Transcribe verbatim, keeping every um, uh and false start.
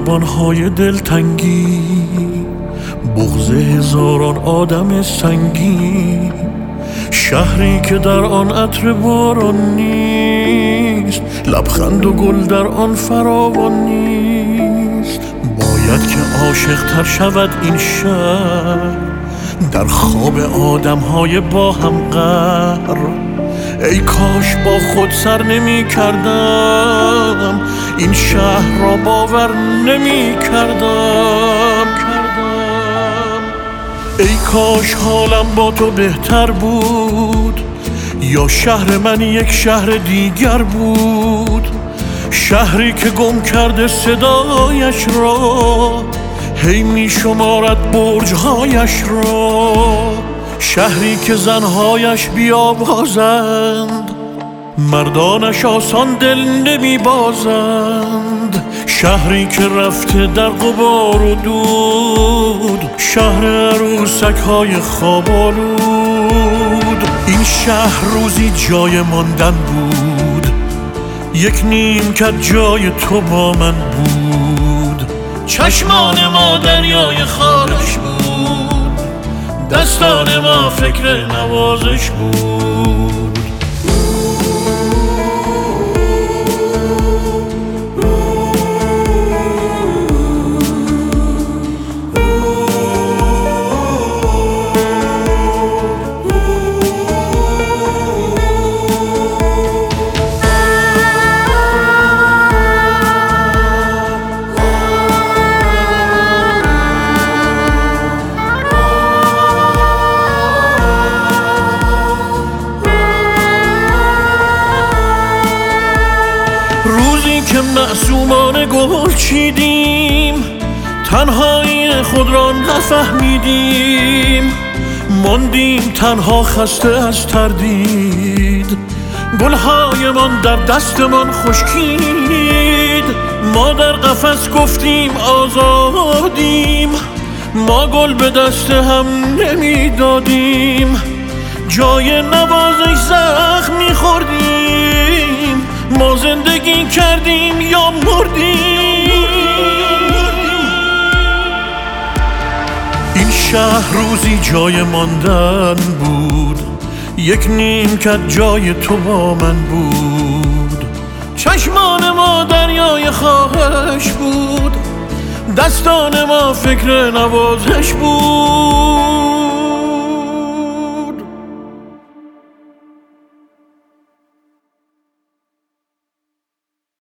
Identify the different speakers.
Speaker 1: بیابانهای دلتنگی، بغض هزاران آدم سنگی، شهری که در آن عطر باران نیست، لبخند و گل در آن فراوان نیست. باید که عاشق تر شود این شهر در خواب آدم های با هم قهر. ای کاش با خود سر نمی کردم، این شهر را باور نمی کردم. ای کاش حالم با تو بهتر بود، یا شهر من یک شهر دیگر بود. شهری که گم کرده صدایش را، هی می شمارد برجهایش را. شهری که زنهایش بیابازند، مردانش آسان دل نمی بازند. شهری که رفته در غبار و دود، شهر عروسک های خواب آلود. این شهر روزی جای ماندن بود، یک نیمکت جای تو با من بود. چشمان ما دریای خارش بود، دستان ما فکر نوازش بود. روزی که معصومانه گل چیدیم، تنهایی خود را نفهمیدیم. ماندیم تنها خسته از تردید، گلهایمان در دستمان خشکید. ما در قفس گفتیم آزادیم، ما گل به دست هم نمیدادیم. جای نوازش زخم میخوردیم، ما زندگی کردیم یا مردیم. این شهر روزی جای ماندن بود، یک نیمکت جای تو با من بود. چشمان ما دریای خواهش بود، دستان ما فکر نوازش بود.